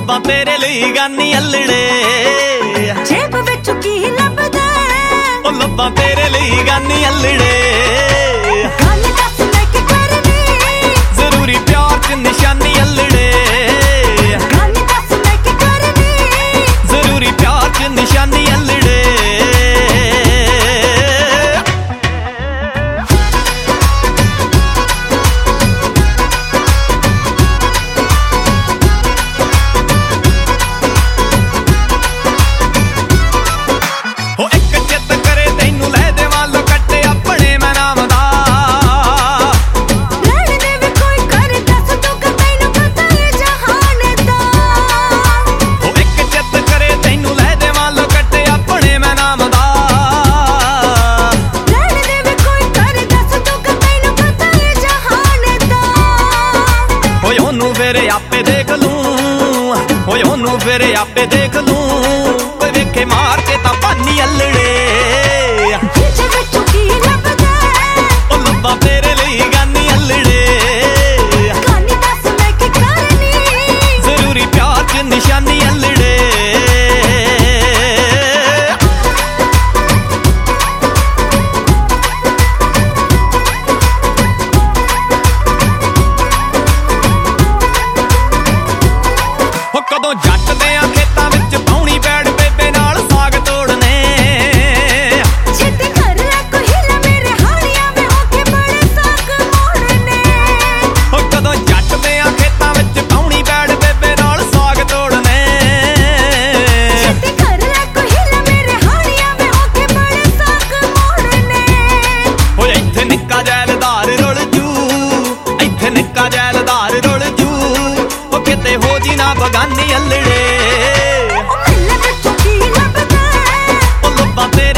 ਲੱਭਾਂ ਤੇਰੇ ਲਈ ਗਾਨੀ ਅਲੜੇ ਜੇਬ ਵਿੱਚ ਕੀ ਲੱਭਦਾ ਉਹ ਲੱਭਾਂ ਤੇਰੇ ਲਈ ਗਾਨੀ ਅਲੜੇ ਗੱਲ ਦੱਸ ਮੈਂ ਕੀ ਕਰਨੀ ਜ਼ਰੂਰੀ ਪਿਆਰ ਚ ਨਿਸ਼ਾਨੀ ਅਲੜੇ ਗੱਲ ਦੱਸ ਮੈਂ ਕੀ ਕਰਨੀ ਜ਼ਰੂਰੀ ਪਿਆਰ ਚ ਨਿਸ਼ਾਨੀ ਅਲੜੇ ਆਪੇ ਦੇਖ ਲੂੰ ਓਏ ਉਹਨੂੰ ਫਿਰ ਆਪੇ ਦੇਖ ਲੂੰ ਕੋਈ ਵੇਖੇ ਮਾਰ ਕੇ ਤਾਂ ਪਾਨੀ ਅਲੜੇ ਜਿੱਚ ਵਿੱਚ ਕੀ ਲੱਭਦਾ ਉਹ ਲੱਭਾਂ ਤੇਰੇ ਲਈ ਗਾਨੀ ਅਲੜੇ ਗਾਨੀ ਦੱਸ ਮੈਂ ਕੀ ਕਰਨੀ ਜ਼ਰੂਰੀ ਪਿਆਰ ਚ ਨਿਸ਼ਾਨੀ ਅਲੜੇ ਕਦੋਂ ਜੱਟ ਦੇ ਆ ਖੇਤਾਂ ਵਿੱਚ ਪਾਉਣੀ ਪੈੜ ਬੇਬੇ ਨਾਲ ਸਾਗ ਤੋੜਨੇ ਛੇਤੀ ਕਰ ਲੈ ਕੋਈ ਹਿਲਾ ਮੇਰੇ ਹਾਲੀਆਂ ਵੇ ਹੋ ਕੇ ਬੜੇ ਸਾਗ ਮੋੜਨੇ ਉਹ ਕਦੋਂ ਜੱਟ ਦੇ ਆ ਖੇਤਾਂ ਵਿੱਚ ਪਾਉਣੀ ਪੈੜ ਬੇਬੇ ਨਾਲ ਸਾਗ ਤੋੜਨੇ ਛੇਤੀ ਕਰ ਲੈ ਕੋਈ ਹਿਲਾ ਮੇਰੇ ਹਾਲੀਆਂ ਵੇ ਹੋ ਕੇ ਬੜੇ ਸਾਗ ਮੋੜਨੇ ਓਏ ਇੱਥੇ ਨਿੱਕਾ ਜੈਲਦਾਰ ਰੁਲ ਜੂ ਇੱਥੇ ਨਿੱਕਾ ਜੈਲਦਾਰ ਰੁਲ ਜੂ ਉਹ ਕਿਤੇ ਹੋ ਜੀ ਨਾ ਬਗਾਨੀ ਅਲੜੇ ਉਹ ਮਿਲ ਵਿੱਚ ਕੀ ਲੱਭਦਾ ਉਹ ਲੱਭਾਂ ਤੇਰੇ